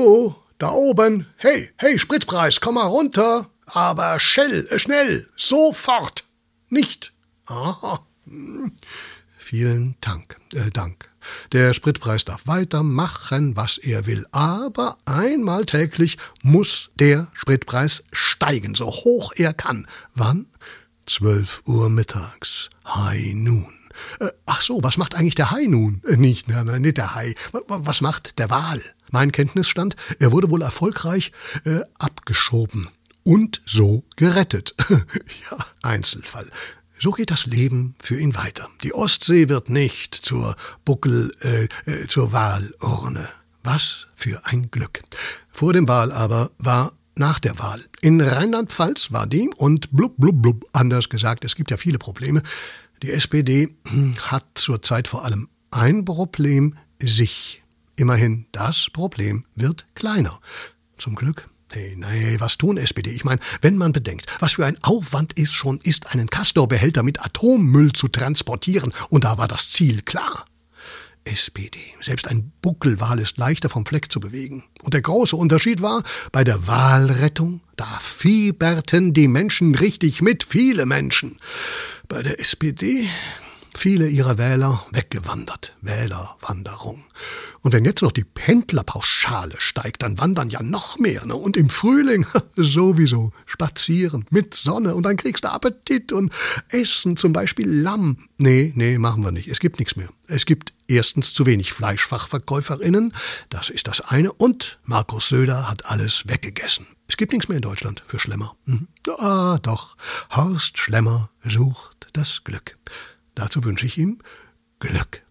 Du, da oben, hey, Spritpreis, komm mal runter, aber schnell, sofort, nicht. Aha. Vielen Dank. Der Spritpreis darf weitermachen, was er will, aber einmal täglich muss der Spritpreis steigen, so hoch er kann. Wann? 12 Uhr mittags. High Noon. Ach so, was macht eigentlich der Hai nun? Nicht der Hai. Was macht der Wal? Mein Kenntnisstand, er wurde wohl erfolgreich abgeschoben und so gerettet. Ja, Einzelfall. So geht das Leben für ihn weiter. Die Ostsee wird nicht zur Wahlurne. Was für ein Glück. Vor dem Wal aber war nach der Wahl. In Rheinland-Pfalz war die und blub, anders gesagt, es gibt ja viele Probleme. Die SPD hat zurzeit vor allem ein Problem, sich. Immerhin, das Problem wird kleiner. Zum Glück. Hey, was tun SPD? Ich meine, wenn man bedenkt, was für ein Aufwand es schon ist, einen Castor-Behälter mit Atommüll zu transportieren, und da war das Ziel klar. SPD. Selbst ein Buckelwal ist leichter vom Fleck zu bewegen. Und der große Unterschied war, bei der Wahlrettung, da fieberten die Menschen richtig mit, viele Menschen. Bei der SPD, viele ihrer Wähler weggewandert. Wählerwanderung. Und wenn jetzt noch die Pendlerpauschale steigt, dann wandern ja noch mehr. Ne? Und im Frühling sowieso spazieren mit Sonne und dann kriegst du Appetit und essen, zum Beispiel Lamm. Nee, machen wir nicht. Es gibt nichts mehr. Es gibt erstens zu wenig FleischfachverkäuferInnen, das ist das eine, und Markus Söder hat alles weggegessen. Es gibt nichts mehr in Deutschland für Schlemmer. Doch, Horst Schlemmer sucht das Glück. Dazu wünsche ich ihm Glück.